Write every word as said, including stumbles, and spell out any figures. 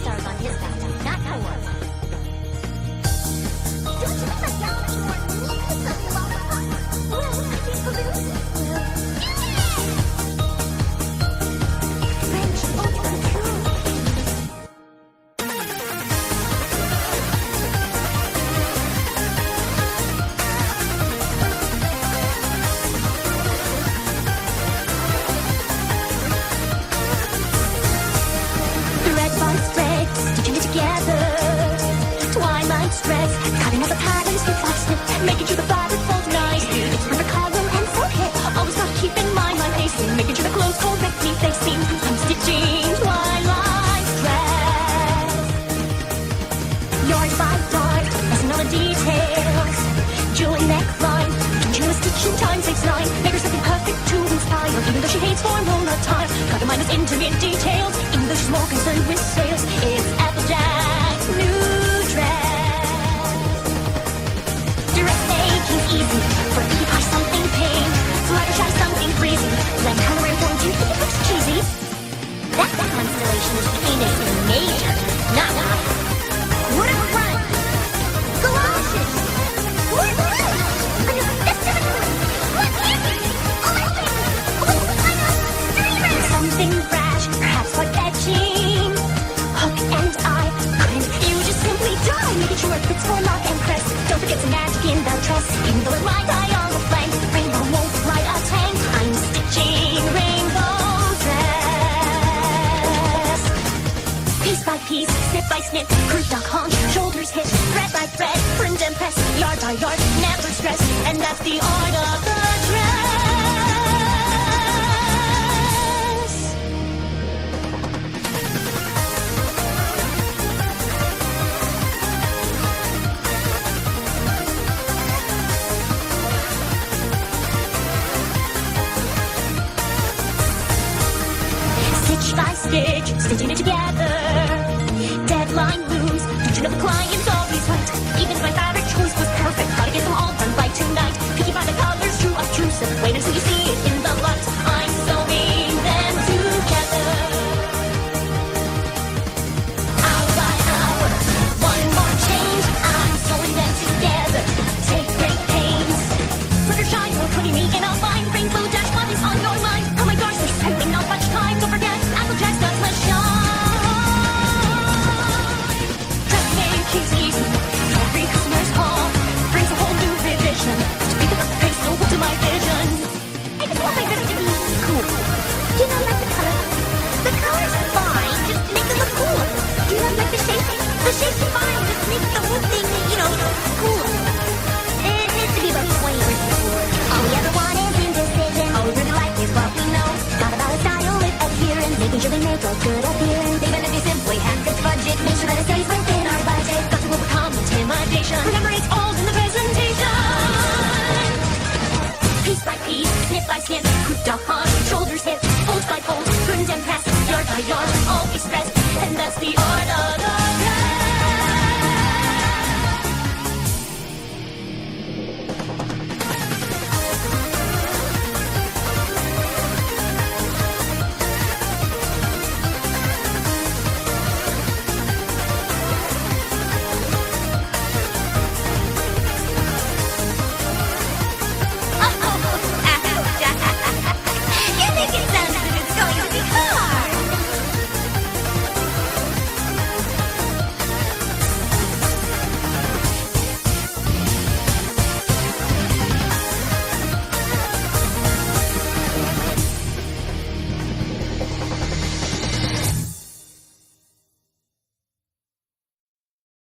stars on his back, not yours. Don't you think my galaxy more needs a lollipop? Well, I think balloons will. French ultra cool. Red vine spread, stitching it together. Twilight stress, cutting out the patterns step by step, making sure the fabric folds nicely. It's perfect color and so hip. Always gotta keep in mind my pacing, making sure the clothes correctly facing. I'm stitching twilight stress. Yard by yard, messing all the details. Jewel neckline, don't you know a stitch in time saves nine? Make her something perfect to inspire, even though she hates formal attire. Gotta mind those intimate details, even though she's more concerned with sales. It's Applejack's new dress. Direct making's easy, for a pie something pink. Fluttershy something breezy, blend color and form, do you think it looks cheesy? That constellation is Phoenix Major, not minor. What a run! Galoshes! What blue? Under the festival! What is it? Oh my goodness! Oh, I know! Dreamers! Something brash, perhaps quite etching. Hook and eye, couldn't you just simply die? Making sure it fits for lock and press. Don't forget some magic in the dress. Even though it might die on the flank, rainbow won't ride a tank. I'm stitching rainbow dress. Piece by piece, snip by snip, croup dog haunch, shoulders hit, thread by thread, print and press, yard by yard, never stress, and that's the art of the dress. Stitch by stitch, stitching it together. Deadline looms, don't you know the client's always right?